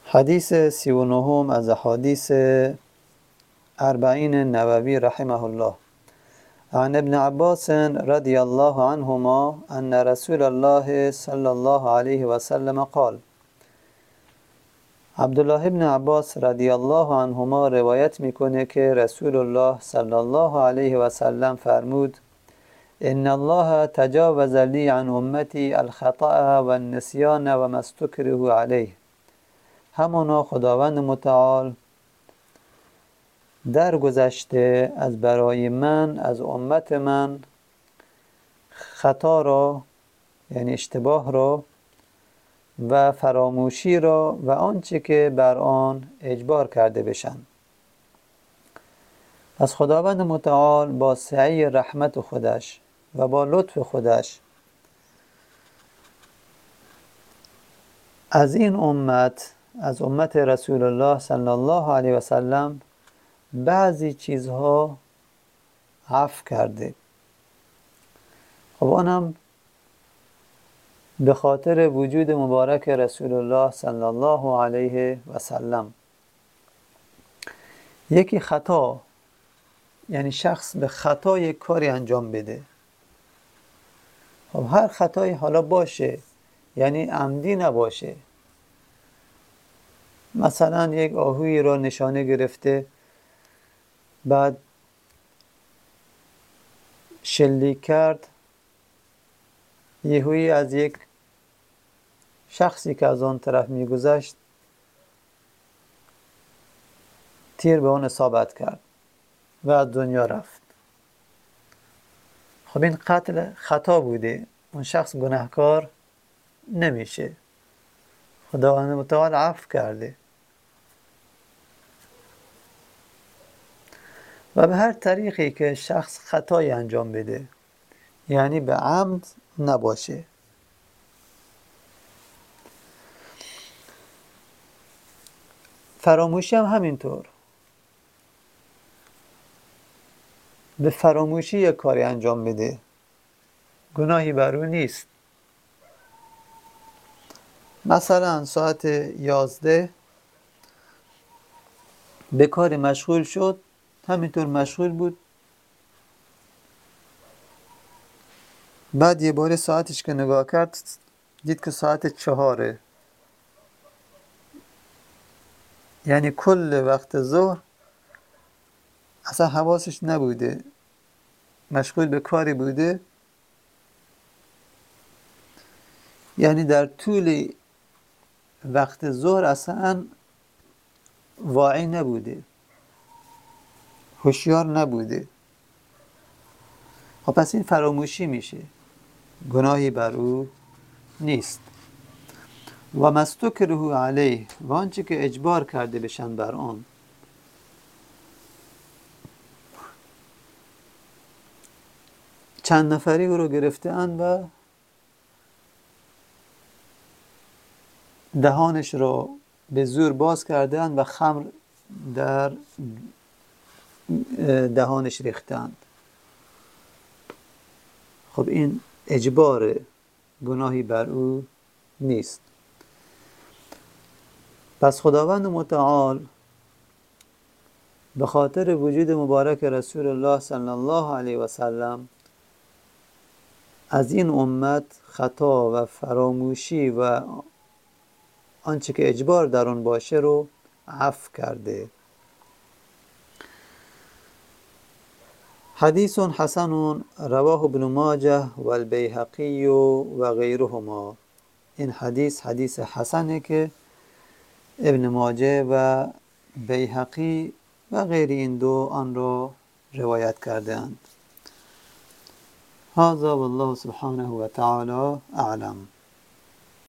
حدیث 39 از حدیث 40 نووی رحمه الله. عن ابن عباس رضی الله عنهما ان رسول الله صلی الله علیه و سلم قال. عبدالله ابن عباس رضی الله عنهما روایت میکنه که رسول الله صلی الله علیه و سلم فرمود: ان الله تجاوز لی عن امتی الخطأ و النسیان و ما استکرهوا علیه. همانا خداوند متعال درگذشته از برای من از امت من خطا را، یعنی اشتباه را و فراموشی را و آنچه که بر آن اجبار کرده بشن. پس خداوند متعال با سعی رحمت خودش و با لطف خودش از این امت، از امت رسول الله صلی الله علیه و سلم بعضی چیزها عفو کرده. خب آنم به خاطر وجود مبارک رسول الله صلی الله علیه و سلم. یکی خطا، یعنی شخص به خطا یک کاری انجام بده. خب هر خطایی حالا باشه، یعنی عمدی نباشه. مثلا یک آهویی را نشانه گرفته، بعد شلیک کرد، یهویی از یک شخصی که از آن طرف میگذشت تیر به آن اصابت کرد و از دنیا رفت. خب این قتل خطا بوده، اون شخص گناهکار نمیشه، خداوند متعال عفو کرده. و به هر طریقی که شخص خطایی انجام بده، یعنی به عمد نباشه. فراموشی هم همینطور. به فراموشی یک کاری انجام بده، گناهی بر او نیست. مثلا ساعت 11 به کار مشغول شد، همینطور مشغول بود، بعد یه بار ساعتش که نگاه کرد دید که ساعت 4، یعنی کل وقت ظهر اصلا حواسش نبوده، مشغول به کاری بوده، یعنی در طول وقت ظهر اصلا واعی نبوده، هوشیار نبوده. خب پس این فراموشی میشه، گناهی بر او نیست. و ما استکرهوا علیه، و آنچه که اجبار کرده بشن بر آن. چند نفری او رو گرفته‌اند و دهانش رو به زور باز کرده‌اند و خمر در دهانش ریختند. خب این اجبار، گناهی بر او نیست. پس خداوند متعال به خاطر وجود مبارک رسول الله صلی الله علیه و سلم از این امت خطا و فراموشی و آنچه که اجبار در آن باشه رو عفو کرده. حدیث حسن رواه ابن ماجه و البیهقی و غیرهما. این حدیث حسنه که ابن ماجه و بیهقی و غیر این دو آن را روایت کرده اند. هذا والله سبحانه و تعالی اعلم.